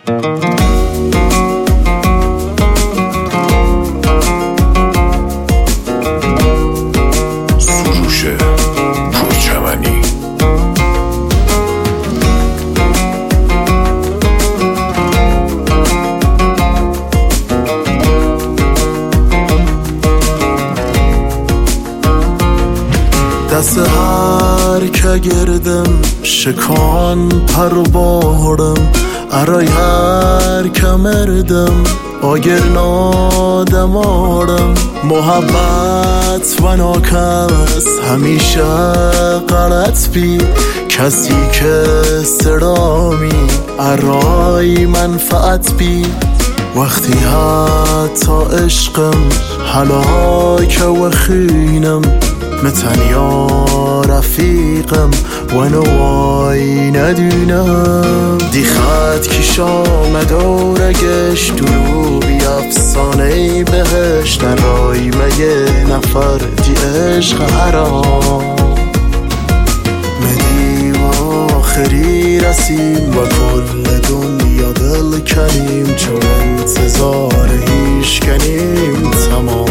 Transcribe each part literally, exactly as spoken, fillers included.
سروش پرچمنی. دست هر که گردم شکان پر باردم، ارای هر که مردم آگر نادم آرم. محبت و ناکس همیشه غلط بی، کسی که سرامی ارای منفعت بی. وقتی حتی عشقم هلاک و خینم، متنیا رفیقم و نوای ندونم. دی خط کش آمد و رگش دروبی افسانه بهش نرای مگه نفر دی عشق حرام. مدی و آخری رسیم و کل دنیا دل کنیم، چون انتظار هیچ کنیم تمام.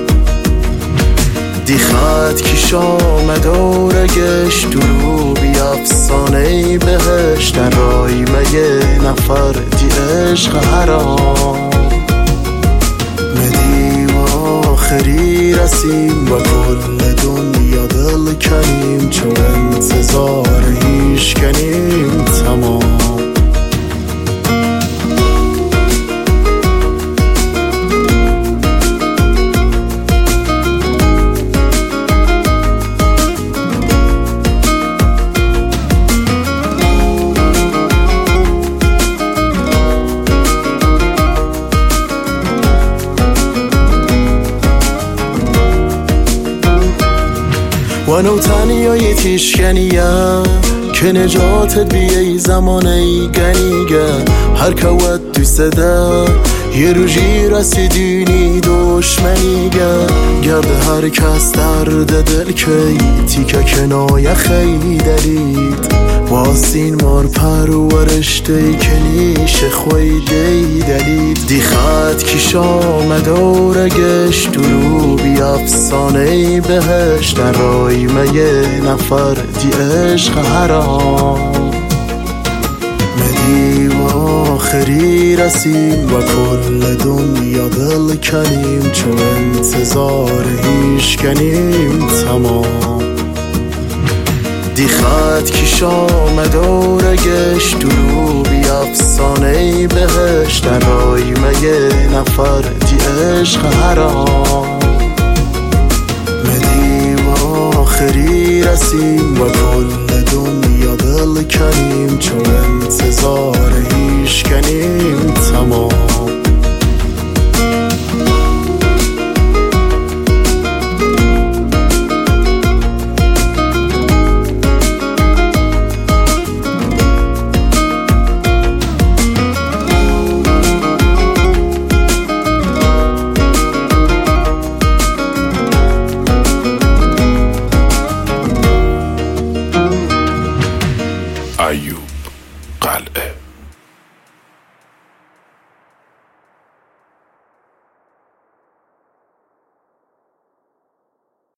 دی خط کش آمد و رگش دروبی افسانه بهش در رای مگه نفر دی عشق حرام. مدی و آخری رسیم و کل دنیا دل کنیم، چون انتظار هیچ کنیم تمام. و نو تنیای تیشکنیم که نجاتت بیای زمانه گنیگه. هر که ود دوست ده یه روژی رسیدینی دشمنیگه. گرد هر کس درد دل کی تیکه کنایه خیلی دلید. واسین مار پرورشته که نیشه خویده دلید. دی خط کش آمد و رگش دروبی افسانه بهش در رای مگه نفر دی عشق حرام. مدی و آخری رسیم و کل دنیا دل کنیم، چون انتظار هیچ کنیم تمام. دی خط کش آمد و رگش دروبی افسانه بهش در رای مگه نفر دی عشق حرام. مدی و آخری رسیم و کل دنیا دل کنیم، چون انتظار هیچ کنیم تمام.